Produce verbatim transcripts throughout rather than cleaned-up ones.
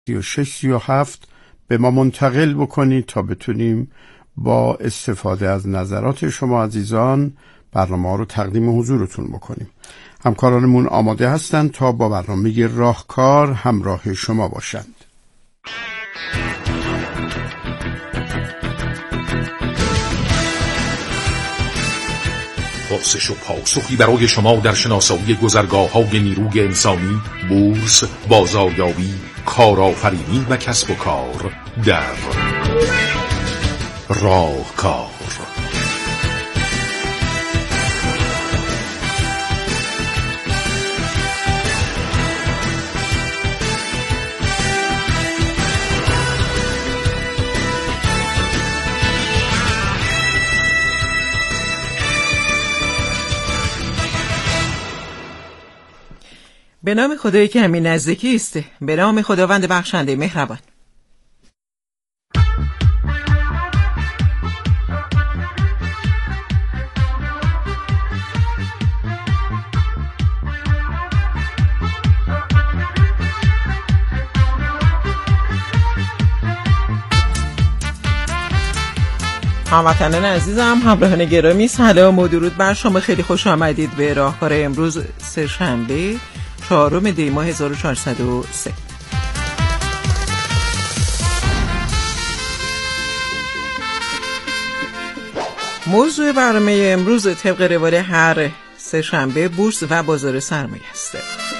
سی و شش سی و هفت به ما منتقل بکنید تا بتونیم با استفاده از نظرات شما عزیزان برنامه رو تقدیم حضورتون بکنیم. همکارانمون آماده هستند تا با برنامه راهکار همراه شما باشند. پرسش و پاسخی برای شما در شناسایی گذرگاه‌های نیروی انسانی، بورس، بازاریابی، کارآفرینی و کسب و کار در راهکار. به نام خدایی که همین نزدیکی است، به نام خداوند بخشنده مهربان. هموطنان عزیزم، همراهان گرامی، سلام و درود بر شما. خیلی خوش آمدید به راهکار امروز سه شنبه چهارم دی ماه هزار و چهارصد و سه. موضوع برنامه امروز طبق روال هر سه شنبه بورس و بازار سرمایه است.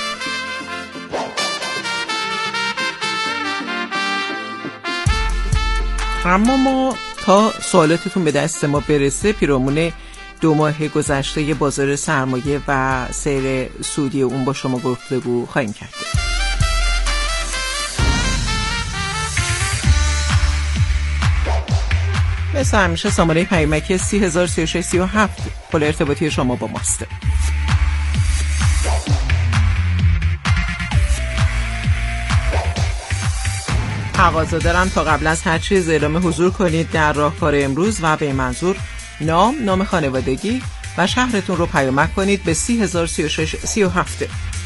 اما ما تا سوالاتتون به دست ما برسه پیرامون دو ماه گذشته بازار سرمایه و سیر سودی اون با شما گفتگو خواهیم کرد. مثل همیشه سامانه پیامکی سی هزار سی و شش سی و هفت پل ارتباطی شما با ماست. تقاضا دارم تا قبل از هر چیز اعلام حضور کنید در راهکار امروز و به منظور نام، نام خانوادگی و شهرتون رو پیامک کنید به سی هزار سی و شش سی و هفت.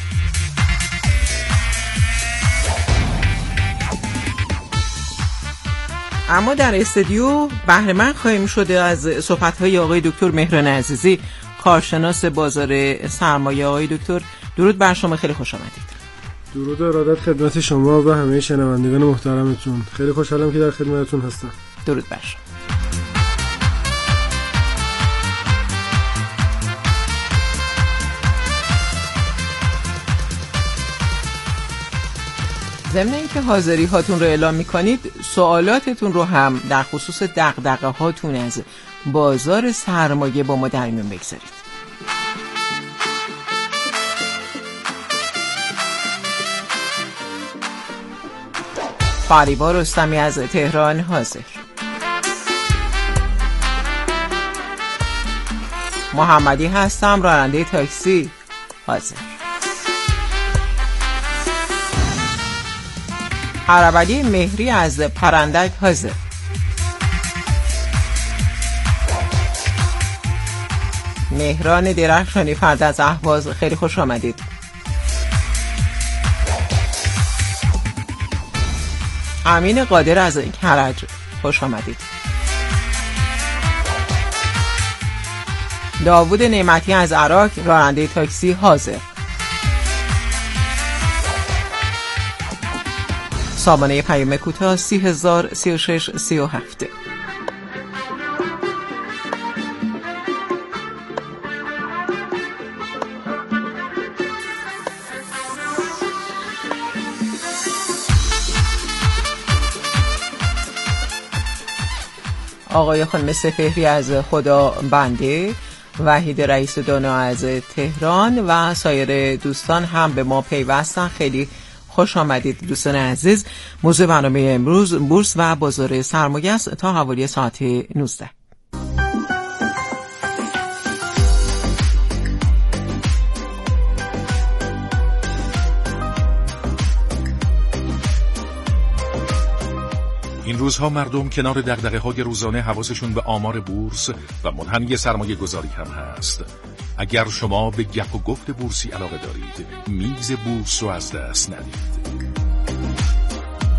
اما در استودیو بهره مند خواهیم شده از صحبت‌های آقای دکتر مهران عزیزی، کارشناس بازار سرمایه. آقای دکتر درود بر شما، خیلی خوش آمدید. درود و ارادت خدمت شما و همه شنوندگان محترمتون. خیلی خوشحالم که در خدمتتون هستم. درود بر شما. ضمن اینکه حاضری هاتون رو اعلام میکنید، سوالاتتون رو هم در خصوص دغدغه هاتون از بازار سرمایه با ما در میون بگذارید. فریبا رستمی از تهران حاضر. محمدی هستم، راننده تاکسی حاضر. عربالی مهری از پرندک حاضر. مهران درخشانی فرد از اهواز، خیلی خوش آمدید. امین قادر از کرج، خوش آمدید. داوود نعمتی از عراق، راننده تاکسی حاضر. سامانه پیام کوتاه سی هزار سی و شش سی و هفت. آقای خانم سپهری از خدا بنده، وحید رئیس دانا از تهران و سایر دوستان هم به ما پیوستن. خیلی خوش آمدید دوستان عزیز. موضوع برنامه امروز بورس و بازار سرمایه است تا حوالی ساعت نوزده. این روزها مردم کنار دغدغه‌های روزانه حواسشون به آمار بورس و منحنی سرمایه گذاری هم هست. اگر شما به گپ و گفت بورسی علاقه دارید، میز بورس رو از دست ندید.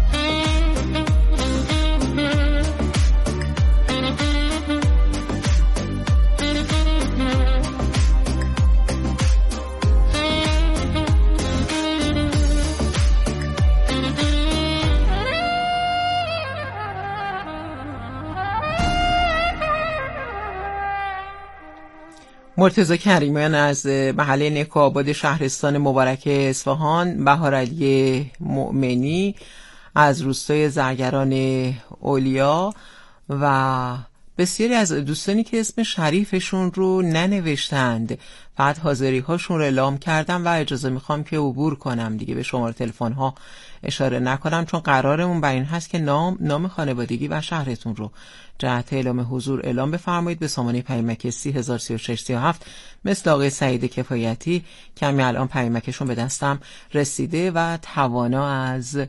مرتضی کریمیان از محله نیکوآباد شهرستان مبارک اصفهان، بهارعلی مؤمنی از روستای زرگران اولیا و بسیاری از دوستانی که اسم شریفشون رو ننوشتند فقط حاضری هاشون رو اعلام کردم و اجازه میخوام که عبور کنم دیگه، به شماره تلفن ها اشاره نکنم چون قرارمون بر این هست که نام نام خانوادگی و شهرتون رو جهت اعلام حضور اعلام بفرمایید به سامانه پیامک سی هزار و سی و شش سی و هفت مثل آقای سعید کفایتی که همین الان پیامکشون به دستم رسیده و توانا از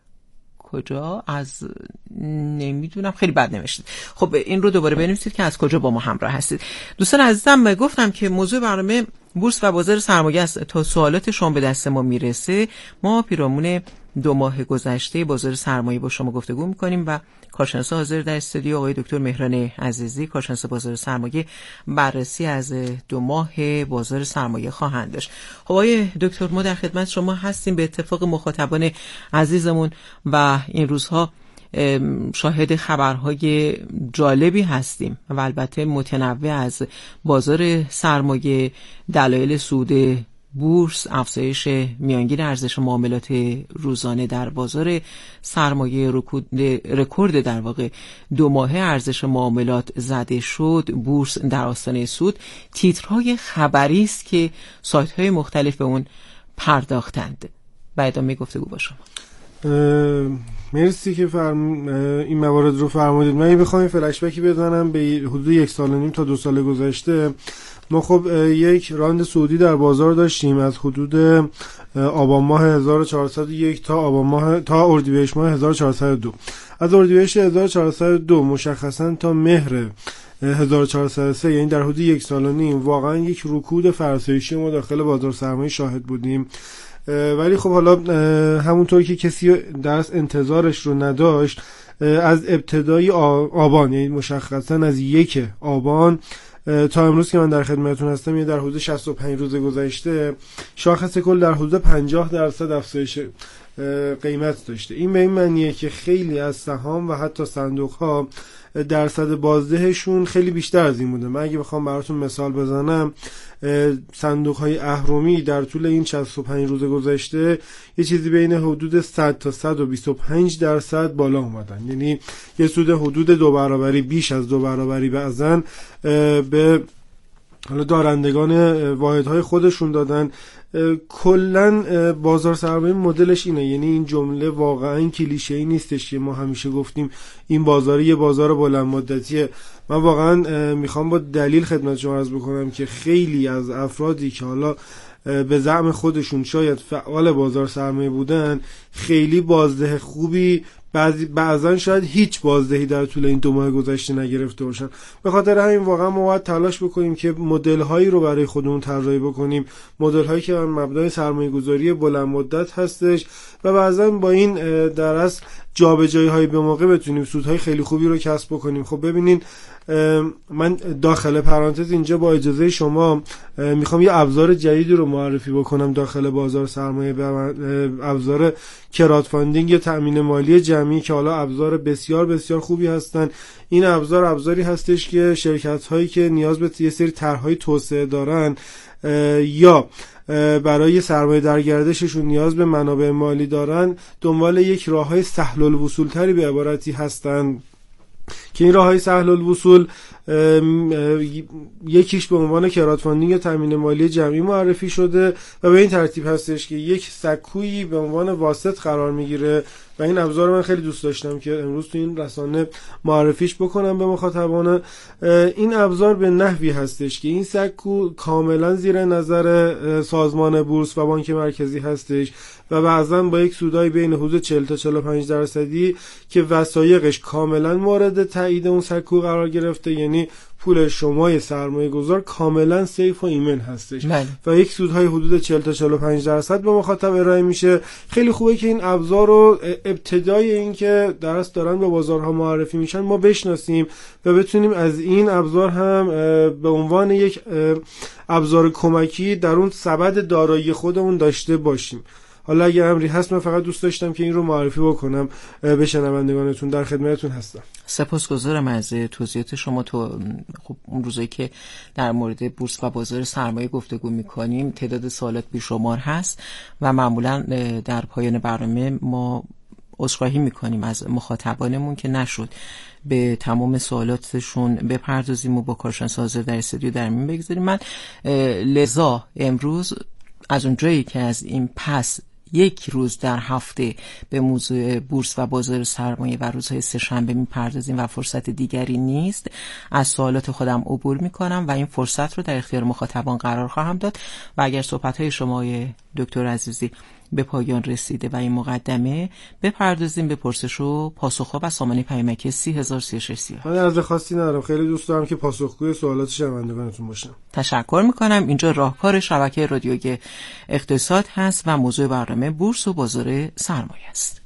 کجا از نمیدونم خیلی بد نوشتید. خب این رو دوباره بنویسید که از کجا با ما همراه هستید. دوستان عزیزم گفتم که موضوع برنامه بورس و بازار سرمایه است. تا سوالات شما به دست ما میرسه ما پیرامون دو ماه گذشته بازار سرمایه با شما گفتگو میکنیم و کارشناس حاضر در استودیو آقای دکتر مهران عزیزی، کارشناس بازار سرمایه، بررسی از دو ماه بازار سرمایه خواهند داشت. خب آقای دکتر ما در خدمت شما هستیم. به اتفاق مخاطبان عزیزمون و این روزها شاهد خبرهای جالبی هستیم و البته متنوع از بازار سرمایه، دلایل سود بورس، افزایش میانگین ارزش معاملات روزانه در بازار سرمایه، رکورد در واقع دو ماهه ارزش معاملات زده شد، بورس در آستانه سود، تیترهای خبری است که سایت‌های مختلف به اون پرداختند. و ادامه گفتگو با شما. مرسی که فرم... این موارد رو فرمودید. من بخوام فلش بکی بزنم به حدود یک سال و نیم تا دو سال گذشته. ما خب یک راند سعودی در بازار داشتیم از حدود آبان ماه هزار و چهارصد و یک تا آبان ماه تا اردیبهشت ماه هزار و چهارصد و دو. از اردیبهشت هزار و چهارصد و دو مشخصا تا مهر هزار و چهارصد و سه، یعنی در حدود یک سال و نیم، واقعا یک رکود فرسایشی ما داخل بازار سرمایه شاهد بودیم. ولی خب حالا همونطور که کسی درس انتظارش رو نداشت، از ابتدای آبان، یعنی مشخصا از یک آبان تا امروز که من در خدمتتون هستم، یعنی در حدود شصت و پنج روز گذشته، شاخص کل در حدود پنجاه درصد افزایش قیمت داشته. این به این معنیه که خیلی از سهام و حتی صندوق‌ها درصد بازدهشون خیلی بیشتر از این بوده. من اگه بخوام براتون مثال بزنم، صندوق‌های اهرمی در طول این شصت و پنج روز گذشته یه چیزی بین حدود صد تا صد و بیست و پنج درصد بالا اومدن، یعنی یه سود حدود دو برابری، بیش از دو برابری بعضن به حالا دارندگان واحدهای خودشون دادن. کلن بازار سرمایه مدلش اینه، یعنی این جمله واقعا کلیشه‌ای نیستش که ما همیشه گفتیم این بازار یه بازار بلند مدتیه. من واقعا میخوام با دلیل خدمت شما عرض بکنم که خیلی از افرادی که حالا به زعم خودشون شاید فعال بازار سرمایه بودن، خیلی بازده خوبی بعضی بعضن شاید هیچ بازدهی در طول این دو ماه گذشته نگرفته باشن. به خاطر همین واقعا ما باید تلاش بکنیم که مدل هایی رو برای خودمون طراحی بکنیم، مدل هایی که بر مبنای سرمایه گذاری بلند مدت هستش و بعضا با این در اصل جابجایی های به موقع بتونیم سودهای خیلی خوبی رو کسب بکنیم. خب ببینین، من داخل پرانتز اینجا با اجازه شما میخوام یه ابزار جدیدی رو معرفی بکنم داخل بازار سرمایه، ابزار کرادفاندینگ یا تأمین مالی جمعی که حالا ابزار بسیار بسیار خوبی هستن. این ابزار ابزاری هستش که شرکت هایی که نیاز به یه سری طرح‌های توسعه دارن یا برای سرمایه در گردششون نیاز به منابع مالی دارن، دنبال یک راههای سهل الوصول تری به عبارتی هستن که این راههای سهل الوصول یکیش به عنوان کرادفاندینگ یا تامین مالی جمعی معرفی شده و به این ترتیب هستش که یک سکویی به عنوان واسط قرار میگیره و این ابزار من خیلی دوست داشتم که امروز تو این رسانه معرفیش بکنم به مخاطبان. این ابزار به نحوی هستش که این سکو کاملا زیر نظر سازمان بورس و بانک مرکزی هستش و بعضا با یک سودای بین حدود چهل تا چهل و پنج درصدی که وثایقش کاملا مورد تایید اون سکو قرار گرفته، یعنی پول شمای سرمایه گذار کاملا سیف و ایمن هستش بله. و یک سودهای حدود چهل تا چهل و پنج درصد به مخاطب ارائه میشه. خیلی خوبه که این ابزار رو ابتدای این که درست دارن به بازارها معرفی میشن ما بشناسیم و بتونیم از این ابزار هم به عنوان یک ابزار کمکی در اون سبد دارایی خودمون داشته باشیم. حالا اگه امری هست من فقط دوست داشتم که این رو معرفی بکنم به شنوندگانتون. در خدمتتون هستم. سپاسگزارم از توضیحات شما. تو خب اون روزایی که در مورد بورس و بازار سرمایه گفتگو می‌کنیم تعداد سوالات بیشمار هست و معمولا در پایان برنامه ما عذرخواهی می‌کنیم از مخاطبانمون که نشد به تمام سوالاتشون بپردازیم و با کارشناس حاضر در استودیو در میون بگذاریم. من لذا امروز از اونجایی که از این پس یک روز در هفته به موضوع بورس و بازار سرمایه و روزهای سه‌شنبه میپردازیم و فرصت دیگری نیست، از سوالات خودم عبور میکنم و این فرصت رو در اختیار مخاطبان قرار خواهم داد و اگر صحبت‌های شما دکتر عزیزی به پایان رسیده و این مقدمه بپردازیم به پرسش و پاسخ و سامانه پیامکی سی هزار و سی و شش. من عرض خاصی ندارم، خیلی دوست دارم که پاسخگوی سوالات شنوندگانتون باشم. تشکر میکنم. اینجا راهکار شبکه رادیویی اقتصاد هست و موضوع برنامه بورس و بازار سرمایه است.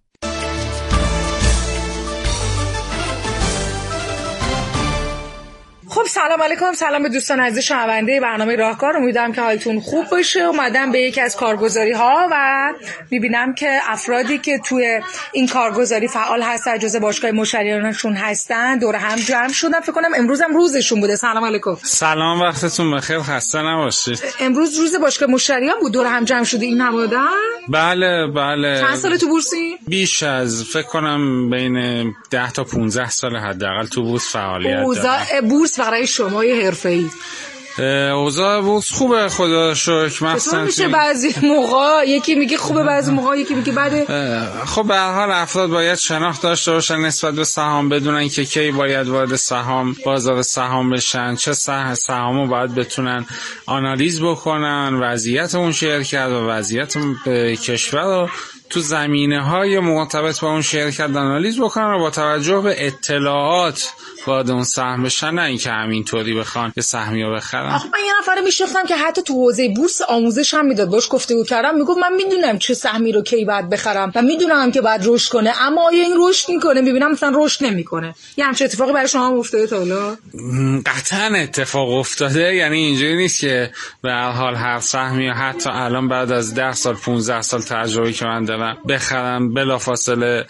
خب سلام علیکم، سلام به دوستان عزیز شنونده برنامه راهکار. امیدوارم که حالتون خوب باشه. اومدم به یکی از کارگزاری ها و میبینم که افرادی که توی این کارگزاری فعال هستن، جزء باشگاه مشتریانشون هستن، دور هم جمع شدن. فکر کنم امروز هم روزشون بوده. سلام علیکم. سلام، وقتتون بخیر، خسته نباشید. امروز روز باشگاه مشتریان بود، دور هم جمع شده این هم بودن؟ بله بله. چند سال تو بورسی؟ بیش از فکر کنم بین ده تا پانزده سال حداقل تو بورس فعالیت دارم. بورس برای شما یه حرفه‌ای؟ اوضاع بورس خوبه خدا شکر. مثلا میشه بعضی موقع یکی میگه خوبه، بعضی موقع یکی میگه بده. خب به هر حال افراد باید شناخت داشته باشن نسبت به سهام، بدونن که کی باید وارد سهام بازار سهام بشن، چه سهامو باید بتونن آنالیز بکنن، وضعیت اون شرکت و وضعیت کشور رو تو زمینه‌های مرتبط با اون شرکت آنالیز بکنن و با توجه به اطلاعات وارد اون سهم بشن، نه اینکه همینطوری بخوان که سهمیو بخرن. آخه من یه نفر میشناختم که حتی تو حوزه بورس آموزش هم میداد، باش گفتگو کردم، میگفت من میدونم چه سهمی رو کی باید بخرم و میدونم که باید رشد کنه، اما آیا این رشد میکنه؟ میبینم مثلا رشد نمیکنه. یه همچین اتفاقی برای شما افتاده تا حالا؟ قطعا اتفاق افتاده. یعنی اینجوری نیست که به هر حال هر سهمی حتی الان بعد از ده سال پانزده سال تجربه که من دارم بخرم بلافاصله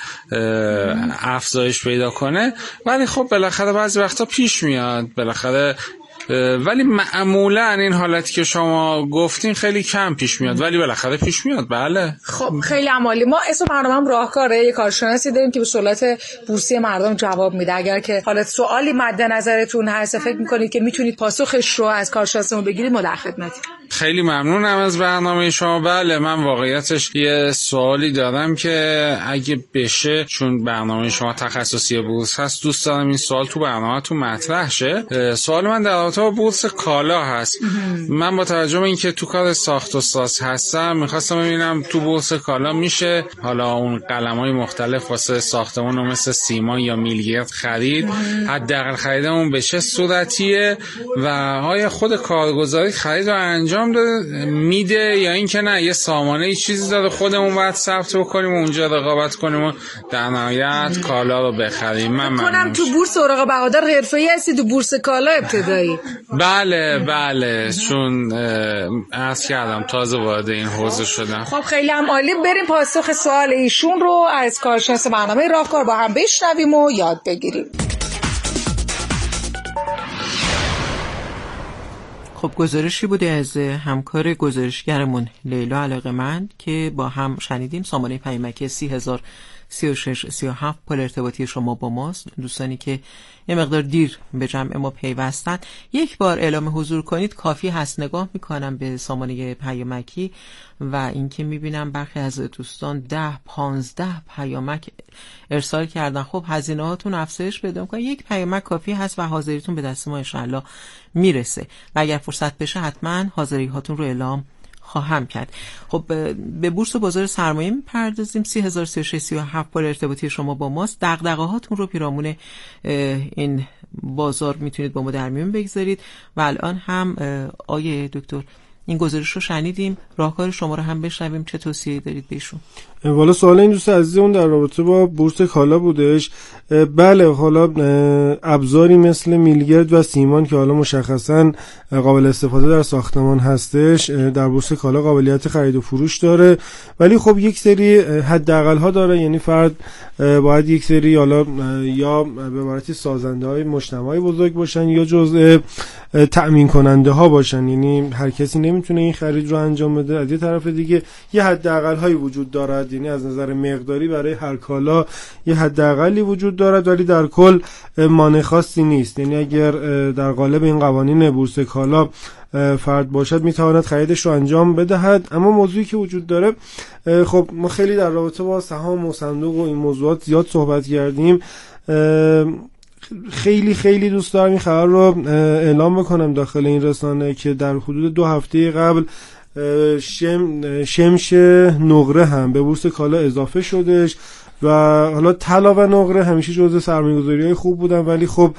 افزایش پیدا کنه، ولی خب بالاخره بعضی وقتا پیش میاد بالاخره، ولی معمولا این حالتی که شما گفتین خیلی کم پیش میاد، ولی بالاخره پیش میاد. بله. خب خیلی عالی. ما اسم برنامه‌ام راهکاره، یک کارشناسی داریم که به سوالات بورسی مردم جواب میده. اگر که حالت سوالی مد نظرتون هست، فکر میکنید که میتونید پاسخش رو از کارشناسمون بگیرید، ما در خدمتیم. خیلی ممنونم از برنامه شما. بله من واقعیتش یه سوالی دارم که اگه بشه، چون برنامه شما تخصصی بورس هست، دوست دارم این سوال تو برنامه‌تون مطرح شه. سوال من در رابطه با بورس کالا هست. من با توجه به اینکه تو کار ساخت و ساز هستم میخواستم ببینم تو بورس کالا میشه حالا اون قلم‌های مختلف واسه ساختمون رو مثل سیمان یا میلگرد خرید، حداقل خریدمون به چه صورتیه و آیا خود کارگزاری خرید رو انجام میده یا اینکه نه یه سامانه ای چیزی داره خودمون باید ثبت بکنیم و اونجا رقابت کنیم و در نهایت کالا رو بخریم؟ من منم تو بورس اوراق بهادار حرفه‌ای هستی، تو بورس کالا ابتدایی؟ بله بله، چون عرض کردم تازه وارد این حوزه شدم. خب خیلی هم عالی. بریم پاسخ سوال ایشون رو از کارشناس برنامه راهکار با هم بشنویم و یاد بگیریم. خب گزارشی بوده از همکار گزارشگرمون لیلا علاقه‌مند که با هم شنیدیم. سامانه پیامکی سی هزار سی و شش سی و هفت پل ارتباطی شما با ماست. دوستانی که یه مقدار دیر به جمع ما پیوستن، یک بار اعلام حضور کنید کافی هست. نگاه میکنم به سامانه پیامکی و اینکه میبینم برخی از دوستان ده پانزده پیامک ارسال کردن. خب هزینه هاتون افزایش پیدا میکنه. یک پیامک کافی هست و حاضریتون به دست ما ان شاء الله میرسه و اگر فرصت بشه حتما حاضری هاتون رو اعلام خواهم کرد. خب به بورس و بازار سرمایه میپردازیم. سی هزار سی و شش سی و هفت پل ارتباطی شما با ماست. دغدغه هاتون رو پیرامون این بازار میتونید با ما در میون بگذارید و الان هم آیه دکتر این گزارش رو شنیدیم، راهکار شما رو هم بشنویم، چه توصیه‌ای دارید بهشون؟ والا سوال این دوست عزیزمون در رابطه با بورس کالا بودش. بله، حالا ابزاری مثل میلگرد و سیمان که حالا مشخصا قابل استفاده در ساختمان هستش در بورس کالا قابلیت خرید و فروش داره، ولی خب یک سری حداقل ها داره. یعنی فرد باید یک سری حالا یا به عبارتی سازنده های مجتمعی بزرگ باشن یا جزء تأمین کننده ها باشن، یعنی هر کسی نمیتونه این خرید رو انجام بده. از یه طرف دیگه یه حداقل هایی وجود دارد، یعنی از نظر مقداری برای هر کالا یه حداقلی وجود دارد، ولی در کل مانع خاصی نیست. یعنی اگر در قالب این قوانین بورس کالا فرد باشد میتواند خریدش رو انجام بدهد. اما موضوعی که وجود داره، خب ما خیلی در رابطه با سهام و صندوق و این موضوعات زیاد صحبت کردیم. خیلی خیلی دوست دارم این خبر رو اعلام بکنم داخل این رسانه که در حدود دو هفته قبل شم شمش نقره هم به بورس کالا اضافه شدش و حالا طلا و نقره همیشه جزء سرمایه‌گذاری‌های خوب بودن، ولی خب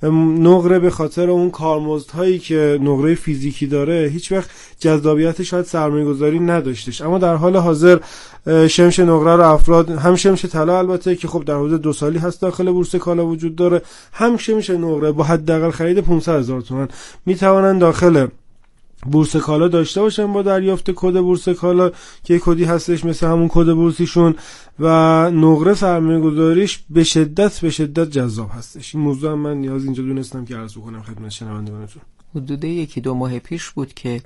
نقره به خاطر اون کارمزدهایی که نقره فیزیکی داره هیچ وقت جذابیت شاید سرمایه‌گذاری نداشتش. اما در حال حاضر شمش نقره رو افراد، هم شمش طلا البته که خب در حدود دو سالی هست داخل بورس کالا وجود داره، هم شمش نقره با حداقل خرید پانصد هزار تومان میتوانن داخل بورس کالا داشته باشن با دریافت کد بورس کالا که کدی هستش مثل همون کد بورسیشون، و نقره سرمایه گذاریش به شدت به شدت جذاب هستش. این موضوع هم من نیاز اینجا دونستم که عرض بکنم خدمت شنوندگانتون. حدود یکی دو ماه پیش بود که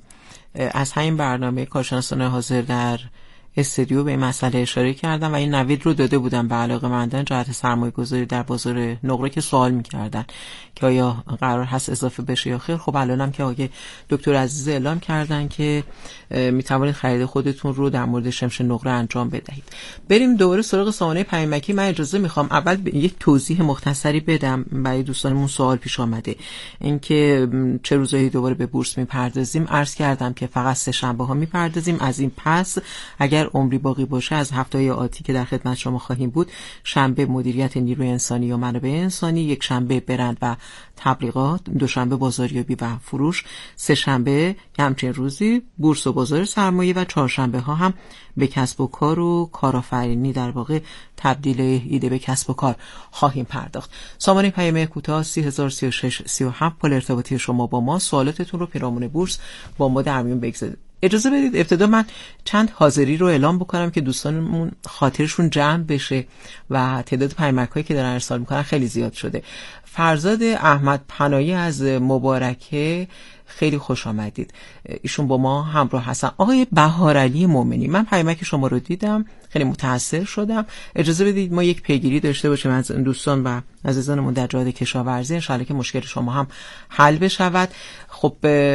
از همین برنامه کارشناسان حاضر در استودیو به این مسئله اشاره کردم و این نوید رو داده بودم به علاقه‌مندان جهت سرمایه گذاری در بازار نقره که سوال می‌کردن که آیا قرار هست اضافه بشه یا خیر. خب الانم که آقای دکتر عزیز اعلام کردن که میتوانید خرید خودتون رو در مورد شمش نقره انجام بدهید. بریم دوباره سراغ سامانه پیامکی. من اجازه میخوام اول یک توضیح مختصری بدم برای دوستانمون سوال پیش آمده، اینکه چه روزایی دوباره به بورس میپردازیم. عرض کردم که فقط سه شنبه ها میپردازیم، از این پس اگر عمری باقی باشه از هفته‌های آتی که در خدمت شما خواهیم بود، شنبه مدیریت نیروی انسانی و منابع انسانی، یک شنبه برند و تبلیغات، دوشنبه بازاریابی و فروش، سه شنبه همچنین روزی بورس و بازار سرمایه و چهارشنبه ها هم به کسب و کار و کارآفرینی، در واقع تبدیل ایده به کسب و کار خواهیم پرداخت. سامانه پیام کوتاه سی هزار و سی و شش سی و هفت پل ارتباطی شما با ما. سوالاتتون رو پیرامون بورس با ما در میون بگذارید. اجازه بدید ابتدا من چند حاضری رو اعلام بکنم که دوستانمون خاطرشون جمع بشه و تعداد پیامک‌هایی که دارن ارسال میکنن خیلی زیاد شده. فرزاد احمد پناهی از مبارکه، خیلی خوش آمدید. ایشون با ما همراه هستن. آقای بهارعلی مومنی، من پیامک شما رو دیدم، خیلی متاثر شدم. اجازه بدید ما یک پیگیری داشته باشیم از دوستان و عزیزانمون در جهاد کشاورزی، ان شاءالله که مشکل شما هم حل بشود. خب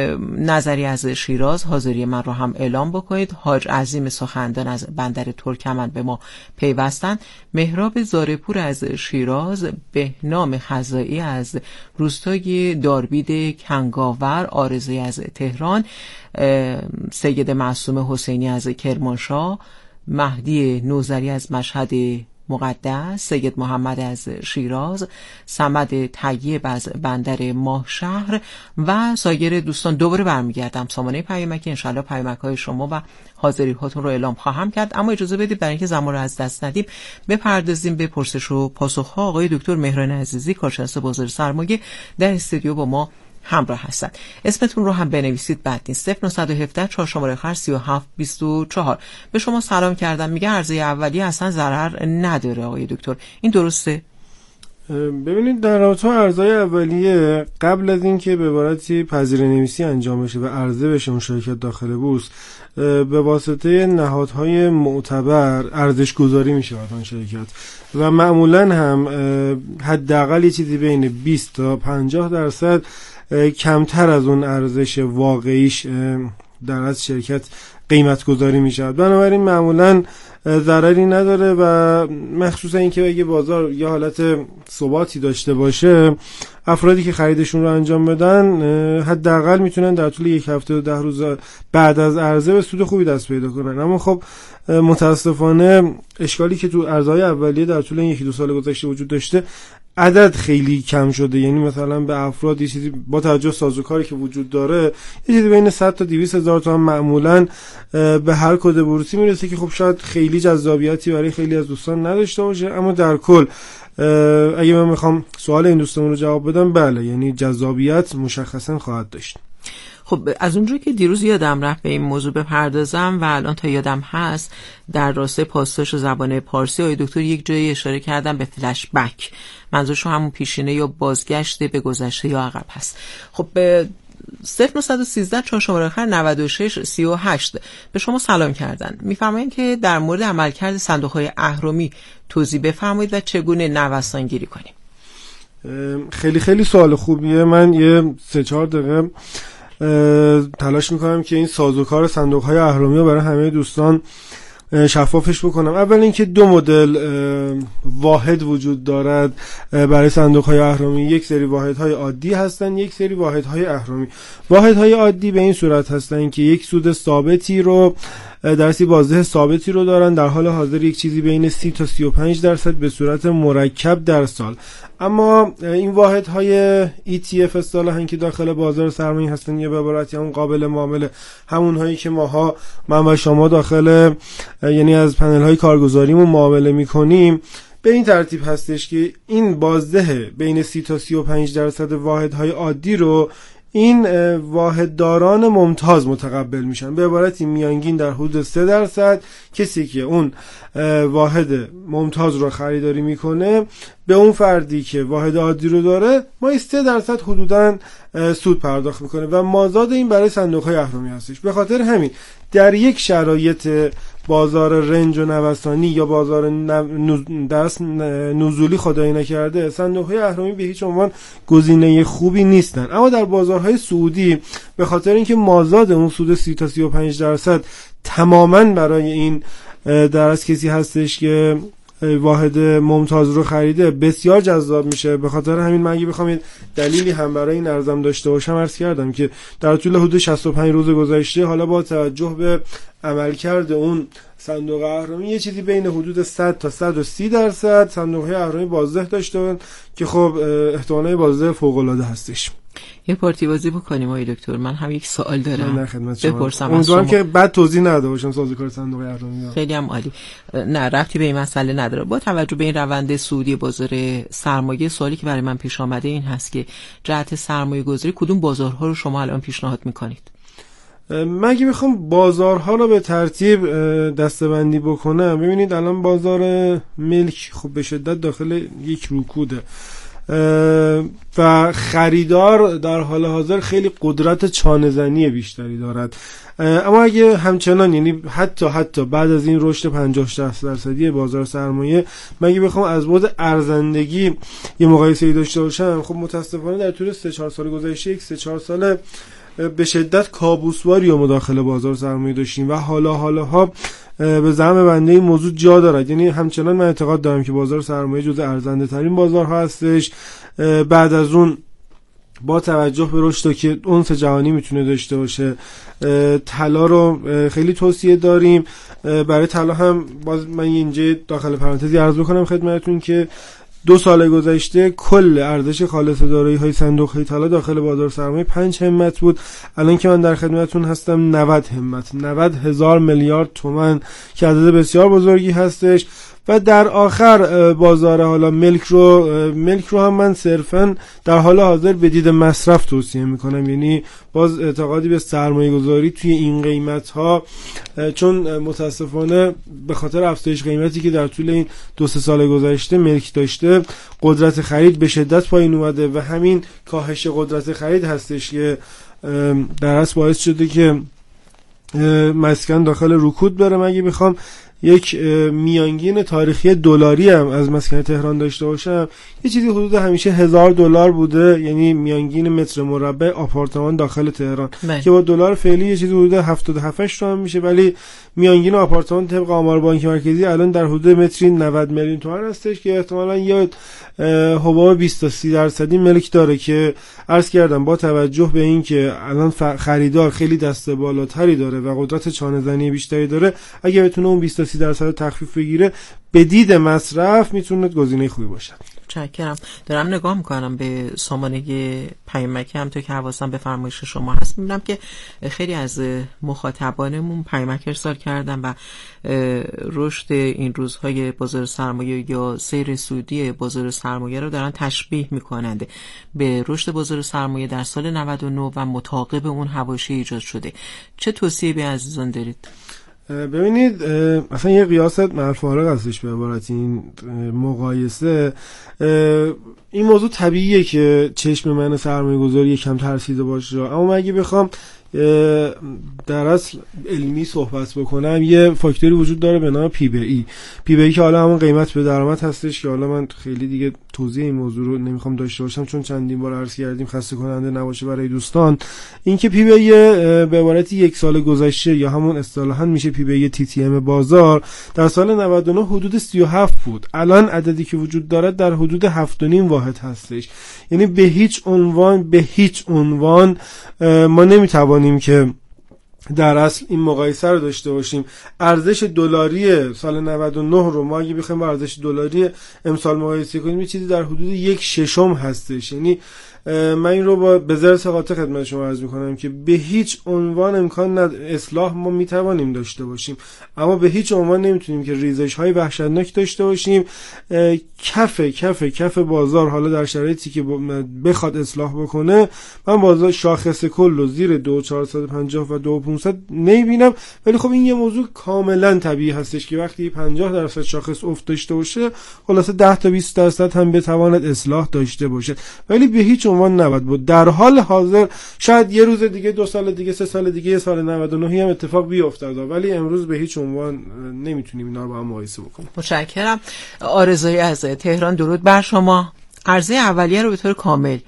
نظری از شیراز حاضری من رو هم اعلام بکنید. حاج عظیم سخندان از بندر ترکمن به ما پیوستن. مهراب زارپور از شیراز، بهنام خزائی از روستای داربید کنگاور، آرزوی از تهران، سید معصوم حسینی از کرمانشاه، مهدی نوذری از مشهد مقدس، سید محمد از شیراز، صمد طیب از بندر ماهشهر و سایر دوستان. دوباره برمیگردم سامانه پیامکی، انشالله پیامک‌های شما و حاضری هاتون رو اعلام خواهم کرد. اما اجازه بدید برای اینکه زمان رو از دست ندیم بپردازیم به پرسش و پاسخ‌ها. آقای دکتر مهران عزیزی، کارشناس بازار سرمایه، در استودیو با ما همراه هستن. اسمتون رو هم بنویسید بد نیست. صفر نه یک هفت چهار شماره آخر سی و هفت بیست و چهار. به شما سلام کردم. میگه عرضه اولیه اصلا ضرر نداره آقای دکتر، این درسته؟ ببینید در رابطه با عرضه اولیه، قبل از اینکه به عبارتی پذیره‌نویسی انجام بشه و عرضه بشه اون شرکت داخل بورس، به واسطه نهادهای معتبر ارزش گذاری میشه اون شرکت و معمولا هم حداقل یه چیزی بین بیست تا پنجاه درصد کمتر از اون ارزش واقعیش در از شرکت قیمت گذاری می شود. بنابراین معمولا ضرری نداره و مخصوصا اینکه اگه بازار یا حالت ثباتی داشته باشه، افرادی که خریدشون رو انجام بدن حداقل میتونن در طول یک هفته و ده روز بعد از عرضه به سود خوبی دست پیدا کنن. اما خب متاسفانه اشکالی که تو عرضه‌های اولیه در طول این یکی دو سال گذشته وجود داشته، عدد خیلی کم شده. یعنی مثلا به افراد یه چیزی با توجه سازوکاری که وجود داره یه چیزی بین صد تا دویست هزار تومان معمولا به هر کد بورسی میرسه که خب شاید خیلی جذابیتی برای خیلی از دوستان نداشته باشه، اما در کل اگه من میخوام سوال این دوستمون رو جواب بدم، بله یعنی جذابیت مشخصا خواهد داشت. خب از اونجایی که دیروز یادم رفت به این موضوع بپردازم و الان تا یادم هست در راستای پاسداشت زبان پارسی آقای دکتر یک جایی اشاره کردن به فلش بک، منظورشون همون پیشینه یا بازگشت به گذشته یا عقب هست. خب به صفر نه یک سه چهار شماره آخر نود و شش سی و هشت به شما سلام کردن، میفرمایید که در مورد عملکرد صندوق‌های اهرمی توضیح بفرمایید و چگونه نوسان گیری کنیم. خیلی خیلی سوال خوبیه. من یه سه چهار دقیقه تلاش میکنم که این سازوکار صندوق‌های اهرمی رو برای همه دوستان شفافش بکنم. اول اینکه دو مدل واحد وجود دارد برای صندوق‌های اهرمی، یک سری واحدهای عادی هستن، یک سری واحدهای اهرمی. واحدهای عادی به این صورت هستن که یک سود ثابتی رو درصدی بازده ثابتی رو دارن، در حال حاضر یک چیزی بین سی تا سی و پنج درصد به صورت مرکب در سال. اما این واحدهای ای تی اف اصطلاحاً که داخل بازار سرمایه هستن یا به عبارتی همون قابل معامله، همون هایی که ماها من و شما داخل یعنی از پنل های کارگزاریمون معامله میکنیم، به این ترتیب هستش که این بازده بین سی تا سی و پنج درصد واحدهای عادی رو این واحدداران ممتاز متقبل میشن. به عبارتی میانگین در حدود سه درصد کسی که اون واحد ممتاز رو خریداری میکنه به اون فردی که واحد عادی رو داره ما سه درصد حدوداً سود پرداخت میکنه و مازاد این برای صندوق‌های اهرمی هستش. به خاطر همین در یک شرایط بازار رنج و نوسانی یا بازار دست نزولی خدایی نکرده صندوق‌های اهرمی به هیچ عنوان گزینه خوبی نیستن. اما در بازارهای سعودی به خاطر اینکه مازاد اون سود سی تا سی و پنج درصد تماماً برای این درس کسی هستش که واحد ممتاز رو خریده بسیار جذاب میشه. به خاطر همین من اگه بخوام دلیلی هم برای این ارزم داشته باشم عرض کردم که در طول حدود شصت و پنج روز گذشته حالا با توجه به عملکرد اون صندوق اهرمی یه چیزی بین حدود صد تا صد و سی درصد صندوق‌های اهرمی بازده داشتن که خب احتمالای بازده فوق‌العاده هستش. یه پارتی بازی بکنیم آقای دکتر، من هم یک سوال دارم. نه خدمت شما. بپرسم امیدوارم که بعد توضیح نداده باشم سازوکار صندوق اهرمی. خیلی هم عالی. نه ربطی به این مسئله نداره. با توجه به این روند سعودی بازار سرمایه، سوالی که برای من پیش آمده این هست که جهت سرمایه گذاری کدوم بازارها رو شما الان پیشنهاد میکنید؟ من اگه بخوام بازارها رو به ترتیب دسته‌بندی بکنم، ببینید الان بازار ملک خب به شدت داخل یک رکوده و خریدار در حال حاضر خیلی قدرت چانه‌زنی بیشتری دارد. اما اگه همچنان یعنی حتی حتی بعد از این رشد پنجاه درصدی بازار سرمایه من اگه بخوام از بعد ارزندگی یه مقایسه‌ای داشته باشم، خب متاسفانه در طول سه چهار سال گذشته یک سه چهار سال به شدت کابوسواری و مداخله بازار سرمایه داشتیم و حالا حالاها به زعم بنده این موضوع جا دارد. یعنی همچنان من اعتقاد دارم که بازار سرمایه جزو ارزنده ترین بازارها هستش. بعد از اون با توجه به رشدی که اونس جهانی میتونه داشته باشه طلا رو خیلی توصیه داریم. برای طلا هم باز من اینجا داخل پرانتزی عرض بکنم خدمتتون که دو سال گذشته کل ارزش خالص دارایی های صندوق های طلا داخل بازار سرمایه پنج همت بود. الان که من در خدمتتون هستم نود همت، نود هزار میلیارد تومان که عدد بسیار بزرگی هستش. و در آخر بازار حالا ملک رو ملک رو هم من صرفا در حال حاضر به دید مصرف توصیه میکنم. یعنی باز اعتقادی به سرمایه گذاری توی این قیمت ها، چون متاسفانه به خاطر افزایش قیمتی که در طول این دو سه سال گذشته ملک داشته قدرت خرید به شدت پایین اومده و همین کاهش قدرت خرید هستش که در اصل باعث شده که مسکن داخل رکود بره. من اگه بخوام یک میانگین تاریخی دلاری هم از مسکن تهران داشته باشم، یه چیزی حدود همیشه هزار دلار بوده، یعنی میانگین متر مربع آپارتمان داخل تهران من. که با دلار فعلی یه چیزی حدود هفتاد و هفت تومن میشه، ولی میانگین آپارتمان طبق آمار بانک مرکزی الان در حدود متری نود میلیون تومان هستش که احتمالاً یه حباب بیست تا سی درصدی ملک داره که عرض کردم با توجه به این که الان خریدار خیلی دست بالاتری داره و قدرت چانه‌زنی بیشتری داره، اگه بتونه اون بیست تا سی سی درصد تخفیف بگیره به دید مصرف میتونه گزینه خوبی باشه. متشکرم. دارم نگاه میکنم به سامانه پیامک، هم تو که حواسم به فرمایش شما هست میبینم که خیلی از مخاطبانمون پیامک ارسال کردن و رشد این روزهای بازار سرمایه یا سیر سودی بازار سرمایه رو دارن تشبیه میکنند به رشد بازار سرمایه در سال نود و نه و متعاقب اون حواشی ایجاد شده. چه توصیه به عزیزان دارید؟ ببینید مثلا یه قیاست مرفارق هستش به عبارت این مقایسه. این موضوع طبیعیه که چشم من سرمایه گذاری یکم ترسیده باشه، اما اگه بخوام در اصل علمی صحبت بکنم یه فاکتوری وجود داره به نام پی بی ای. پی بی ای که حالا همون قیمت به درآمد هستش که حالا من خیلی دیگه توضیح این موضوع رو نمیخوام داشته باشم چون چندین بار عرض کردیم خسته کننده نباشه برای دوستان. این که پی بی ای به عبارتی یک سال گذشته یا همون اصطلاحاً میشه پی بی ای تی تی ام بازار در سال نود و نه حدود سی و هفت بود. الان عددی که وجود داره در حدود هفت و نیم واحد هستش. یعنی به هیچ عنوان به هیچ عنوان ما نمیتوانیم که در اصل این مقایسه رو داشته باشیم. ارزش دلاری سال نود و نه رو ما اگه بخوایم با ارزش دلاری امسال مقایسه کنیم یه چیزی در حدود یک ششم هستش. یعنی من این رو با بذرت قاطع خدمت شما عرض میکنم که به هیچ عنوان امکان ند... اصلاح ما میتوانیم داشته باشیم، اما به هیچ عنوان نمیتونیم که ریزش های وحشتناک داشته باشیم. کف کف کف بازار حالا در شرایطی که بخواد اصلاح بکنه من بازار شاخص کل رو زیر دو هزار و چهارصد و پنجاه و دو هزار و پانصد نمیبینم. ولی خب این یه موضوع کاملا طبیعی هستش که وقتی پنجاه درصد شاخص افت داشته باشه خلاصه ده تا بیست درصد هم بتواند اصلاح داشته باشه، ولی به هیچ عنوان نباید بود. در حال حاضر شاید یه روز دیگه، دو سال دیگه، سه سال دیگه، یه سال نود و نه هم اتفاق بیافتاد، ولی امروز به هیچ عنوان نمیتونیم اینا رو با هم مقایسه بکنیم. متشکرم. آرزوی از تهران، درود بر شما. عرضه اولیه رو به طور کامل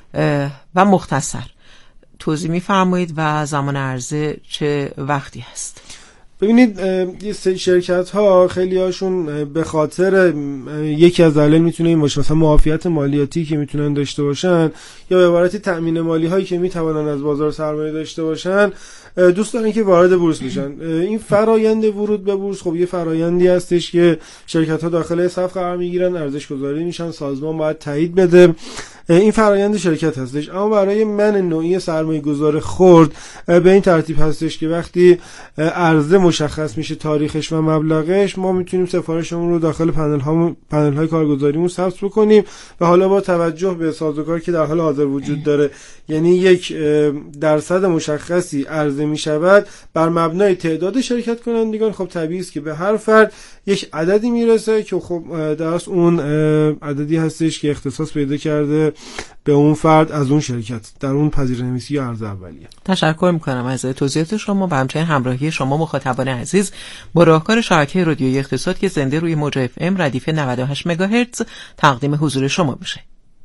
و مختصر توضیح می‌فرمایید و زمان عرضه چه وقتی هست؟ ببینید یه سری شرکت ها خیلی هاشون به خاطر یکی از دلایل میتونه این باشه، مثلا معافیت مالیاتی که میتونن داشته باشن یا به عبارتی تأمین مالی هایی که میتونن از بازار سرمایه داشته باشن، دوست دارن که وارد بورس بشن. این فرایند ورود به بورس خب یه فرایندی هستش که شرکت ها داخل صف قرار میگیرن، ارزش گذاری میشن، سازمان باید تایید بده. این فرایند شرکت هستش. اما برای من نوعی سرمایه گذار خرد به این ترتیب هستش که وقتی عرضه مشخص میشه تاریخش و مبلغش ما میتونیم سفارشمون رو داخل پنل ها پنل های کارگزاریمون ثبت بکنیم و حالا با توجه به سازوکار که در حال حاضر وجود داره، یعنی یک درصد مشخصی عرضه میشود بر مبنای تعداد شرکت کنندگان، خب طبیعی است که به هر فرد یک عددی میرسه که خب درست اون عددی هستش که اختصاص پیدا کرده به اون فرد از اون شرکت در اون پذیرش‌نویسی یا عرضه اولیه. تشکر میکنم از توضیحات شما و همچنین همراهی شما مخاطبان عزیز با راهکار شبکه رادیویی اقتصاد که زنده روی موج اف ام ردیف نود و هشت مگاهرتز تقدیم حضور شما بشه.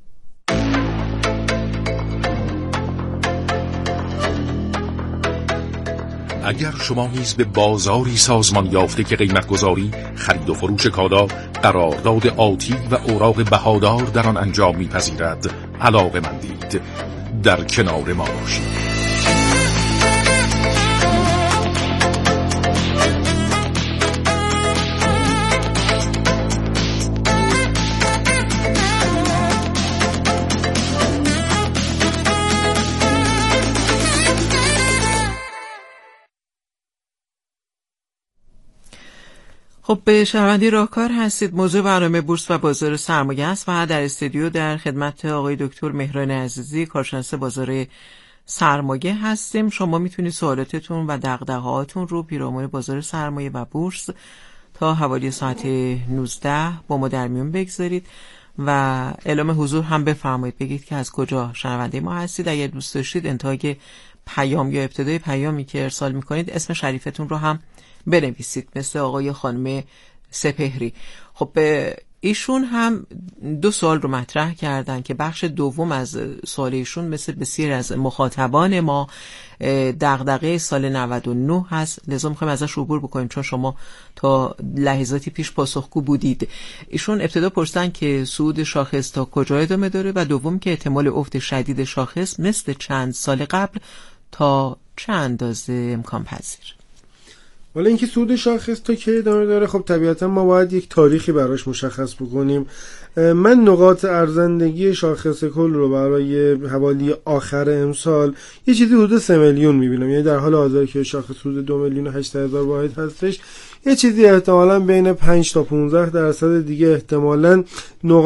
اگر شما نیز به بازاری سازمان یافته که قیمت گذاری، خرید و فروش کالا، قرارداد آتی و اوراق بهادار در آن انجام می‌پذیرد، علاقه‌مندید، در کنار ما باشید. خب به شنونده راهکار هستید. موضوع برنامه بورس و بازار سرمایه است و در استودیو در خدمت آقای دکتر مهران عزیزی کارشناس بازار سرمایه هستیم. شما میتونید سوالاتتون و دغدغه‌هاتون رو پیرامون بازار سرمایه و بورس تا حوالی ساعت نوزده با ما در میون بگذارید و اعلام حضور هم بفرمایید، بگید که از کجا شنونده ما هستید. اگر دوست داشتید انتهای پیام یا ابتدای پیامی که ارسال میکنید اسم شریفتون رو هم بنویسید، مثل آقای خانم سپهری. خب ایشون هم دو سوال رو مطرح کردن که بخش دوم از سوال ایشون مثل بسیار از مخاطبان ما دغدغه سال نود و نه هست، لذا میخوایم ازش عبور بکنیم چون شما تا لحظاتی پیش پاسخگو بودید. ایشون ابتدا پرسیدن که صعود شاخص تا کجا ادامه داره و دوم که احتمال افت شدید شاخص مثل چند سال قبل تا چه اندازه امکان پذیر. حالا اینکه سود شاخص تا کی ادامه داره، خب طبیعتا ما باید یک تاریخی براش مشخص بکنیم. من نقاط ارزندگی شاخص کل رو برای حوالی آخر امسال یه چیزی حدود سه میلیون میبینم، یعنی در حال حاضر که شاخص حدود دو میلیون و هشتصد هزار واحد هستش، یه چیزی احتمالاً بین پنج تا پانزده درصد دیگه احتمالاً نقاط